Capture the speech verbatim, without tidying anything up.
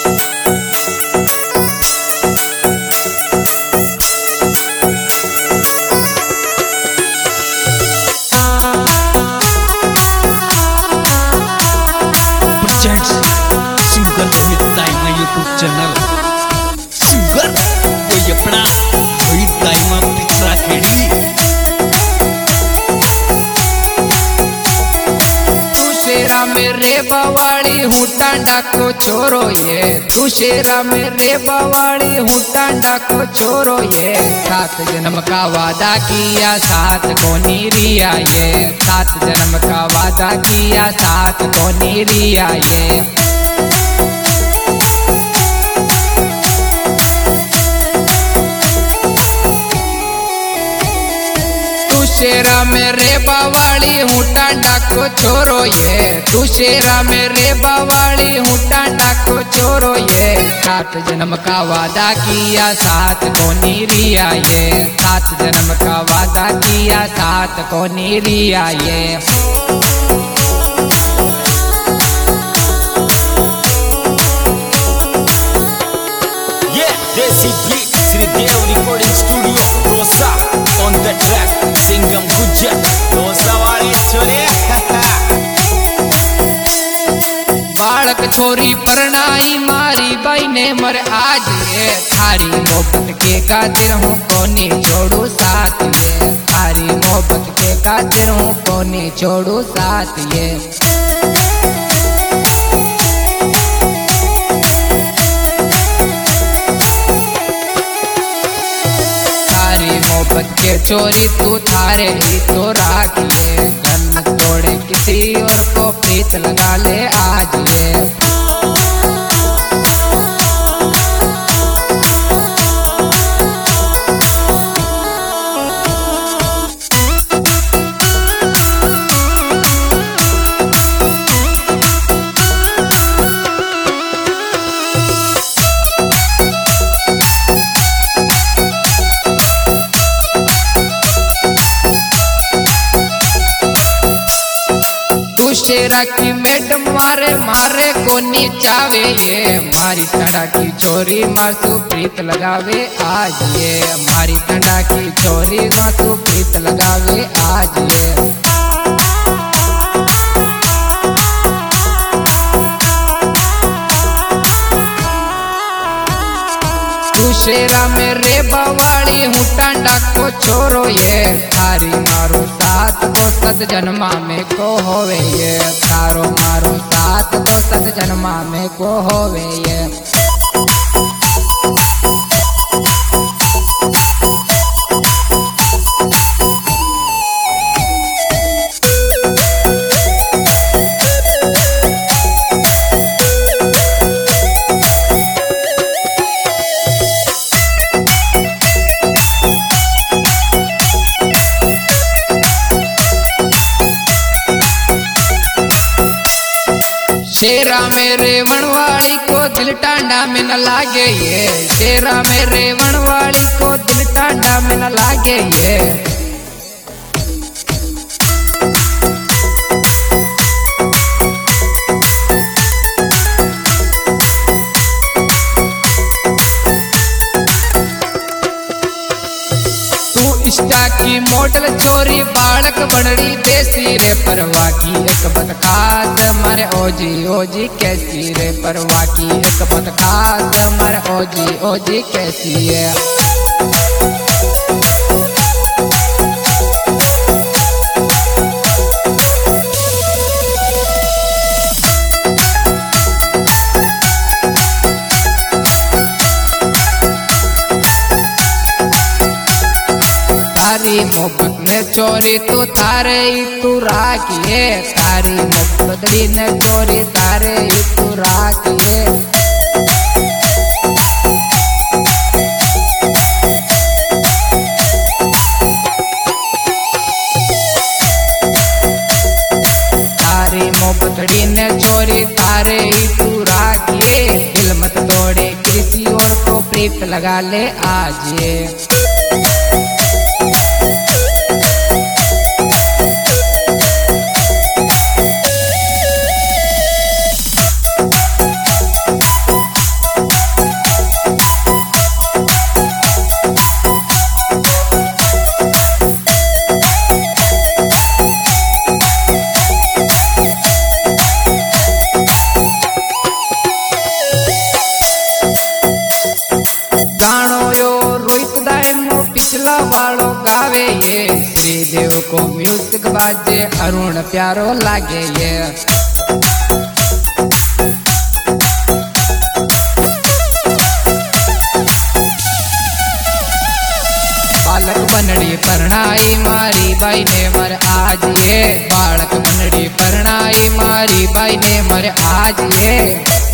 Channel singer कोई अपना वही दाइमा पिक्सरा खेड़ी तू शेरा मेरे बवाड़ी हूँ टांडा को छोरो ये तू शेरा मेरे बवाड़ी हूँ टांडा को छोरो ये सात जन्म का वादा किया सात को नीरिया ये सात जन्म का वादा किया सात को नीरिया ये शेरा मेरे बवाड़ी हूँ टांडा को छोरो ये तू शेरा मेरे बवाड़ी हूँ टांडा को छोरो ये सात जन्म का वादा किया सात को नीरिया ये सात जन्म का वादा किया सात को नीरिया ये Yeah, Desi Beat, Sridev Recording Studio, Rosa on the track, Singham Gujja, Rosa वाले छोरे बालक छोरी परनाई मारी बाई ने मर आज ये थारी मोहब्बत के कातिर हूँ कोनी छोड़ू साथ ये थारी मोहब्बत के कातिर हूँ कोनी छोड़ू साथ ये मोहब्बत के चोरी तू थारे ही तो राखिए धन तोड़े किसी और को प्रीत लगा ले आज ये शेरा की मैडम मारे मारे कोनी चावे ये मारी टंडा की छोरी मासू प्रीत लगावे आज ये मारी टंडा की छोरी मासू प्रीत लगावे आज ये शेरा मेरे बवाड़ी हूँ टांडा को छोरो ये थारी मारो साथ तो सत जन्मा में को होवे ये थारो मारो साथ तो सत जन्मा में को होवे ये शेरा मेरे वनवाड़ी को दिल टांडा में न लागे ये शेरा मेरे वनवाड़ी को दिल टांडा में न लागे ये इष्टा की मॉडल चोरी बालक बनड़ी बेसी रे परवा की एक बत खास मारे ओजी ओजी कैसी रे परवा की एक बत खास मारे ओजी ओजी कैसी है तारी मोहब्बत ने चोरी तू तारे ही तू राखिए तारी मोहब्बत ने चोरी तारे ही तू राखिए तारी मोहब्बत ने चोरी तारे ही तू राखिए दिल मत तोड़े किसी और को प्रीत लगा ले आज ये म्यूजिक बाजे अरुण प्यारो लागे ये। बालक बनड़ी परणाई मारी बाई ने मर आज ये। बालक बनड़ी परणाई मारी बाई ने मर आज ये।